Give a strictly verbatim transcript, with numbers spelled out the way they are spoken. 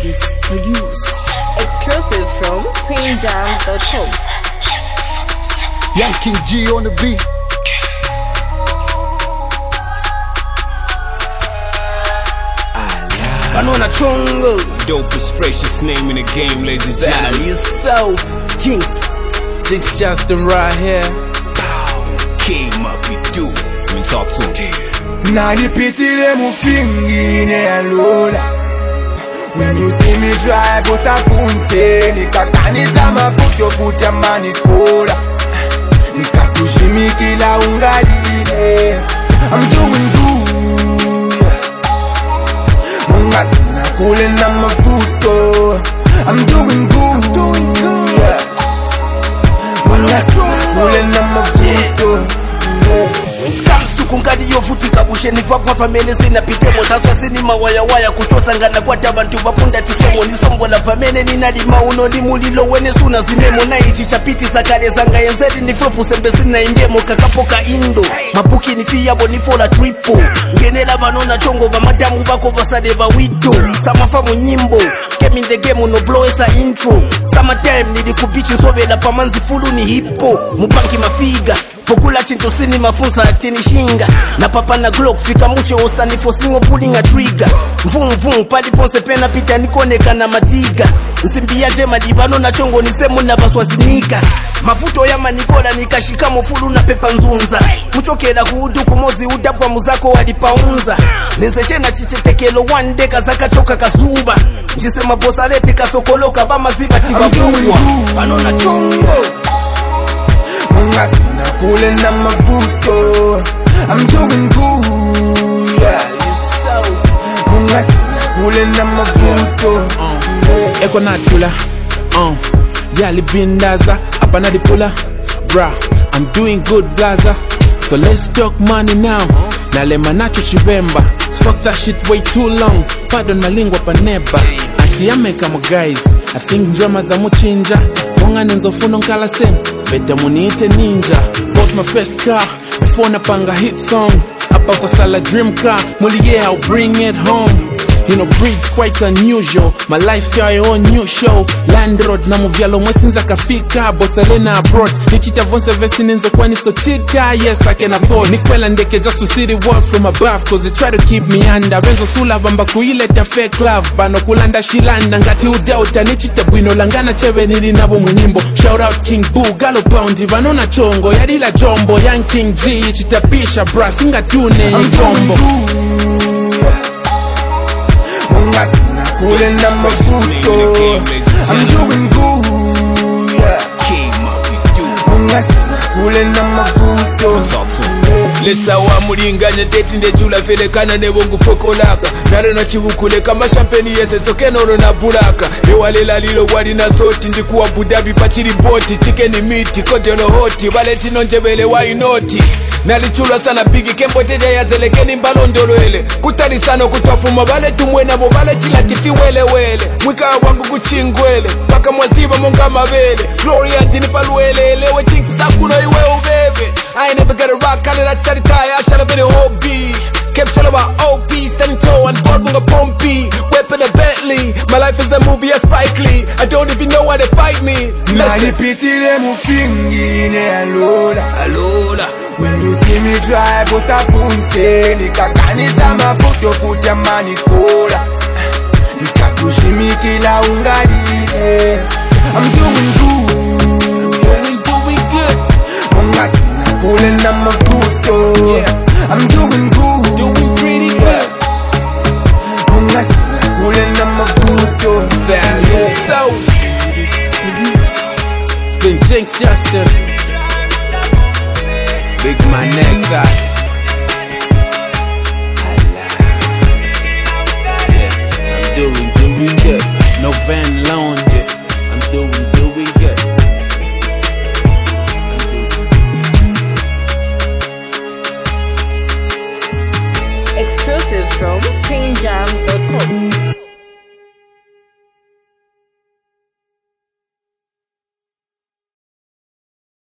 This producer. Exclusive from queen jams dot com. Young King G on the beat. Banana Chongo, dopest, freshest name in the game, ladies and Sally, gentlemen. you so Jinx, Jinx Justin right here. Came up, we do. Let me talk to him. Nani pitile mufingine alola. When you see me try, bosa punse. Nikakaniza maputo puta manikola. Nikakushimikila ungalile. I'm doing good. Munga sina kule na mafuto. I'm doing good. I'm doing good. Munga sina kule na mafuto. When it comes to kungadi yofuti kabushe nifakwa famene sina pitemo taswa sini mawaya waya kuchosa ngana kwa tabantu bapunda tisomo nisombo la famene ninadi mauno di mulilo wene suna zinemo na ichi chapiti sakale zanga yenzeri nifropu sembe sina indemo kakapoka indo mapuki nifiyabo nifola tripo ngenela banona chongo bamadamu bako basade ba wito samafamu nyimbo came in the game no blow esa intro summertime nidi kubichi sobe la pamanzi fulu ni hippo mupanki mafiga Pokula chinto sini mafunza atini shinga na papa na glock fika mushe osani for single pulling a trigger Vum vum pali ponse pena pita nikoneka na matiga Nsimbia jema dibano na chongo nisemu na baswazinika Mafuto ya manikola nikashika mofulu na pepa nzunza Muchokela kuhudu kumozi udabwa muzako wadipaunza Nenseshe na chichetekelo one day kazaka choka kazuba Jisema bosalete kasokoloka bama ziba tibabuwa Banona chongo Munga sina kule na mafuto. I'm doing good. Yeah, you so. Munga sina kule na mafuto. Uh, Eko natula. Uh, Yali bindaza. Apana di pula. Bruh, I'm doing good blaza. So let's talk money now. Nale manacho chibemba. Fuck that shit way too long. Pardon my lingua paneba. Ati ameka mo guys. I think drama za muchinja. Monga nenzo funo nkala sen. Beta muniite ninja. Bought my first car before napanga hit song. Apa kwa sala dream car. Muli yeah, I'll bring it home. You know, breed's quite unusual. My lifestyle on new show. Landroad na muvyalo mwesinza kafika. Bosalena abroad. Nichita vonse vesi ninzo kwani so chita. Yes, I can afford. Nikwela ndeke just to see the world from above. Cause they try to keep me under. Benzo sula bamba kuileta fake love. Bano kulanda shilanda. Ngati udauta nichita bwino. Langana chewe nili nabo mwenyimbo. Shout out King Boo. Galo Bounty. Vanona chongo. Yadila jombo. Young King G. Chita pisha bra. Singa tune. Jombo. Munga sina kule na mafuto. I'm doing good. Came up, we do. Munga sina kule na mafuto. Talk to him. Lesa wa mulinganye teti nde chula felekana ne bongu fokolaka nalo na chivukule kama champagne yese soke nono na bulaka ewalela lilo wali na soti ndikuwa budabi pachiri boti chicken miti kodelo hoti baleti nonjebele why not nalichula sana bigi kembo teja ya zelekeni mbalondolwele kutali sana kutwafuma bale tumwena bo bale tilatifi wele wele mwika wangu kuchingwele paka mwaziba monga mabele glory antini paluele elewe chinks sakuno iwe ubebe I ain't never got a rock color that's steady tie I shall have been a hobby kept shell about O P standing tall and board munga pumpy weapon a Bentley my life is a movie a Spike Lee I don't even know why they fight me Nani pitile mufingine alola. Alola When you see me try, bosa punse. Nikakaniza mafuto puta manikola. Nikakushimikila ungalile. I'm doing good. doing doing good Munga sina kule na mafuto. Yeah. I'm doing good. doing pretty good Munga sina kule na mafuto. Sally so it's been Jinx Justin Big man next eye Yeah, I'm doing doing good No van loan yeah. I'm doing doing good Exclusive from queen jams dot com.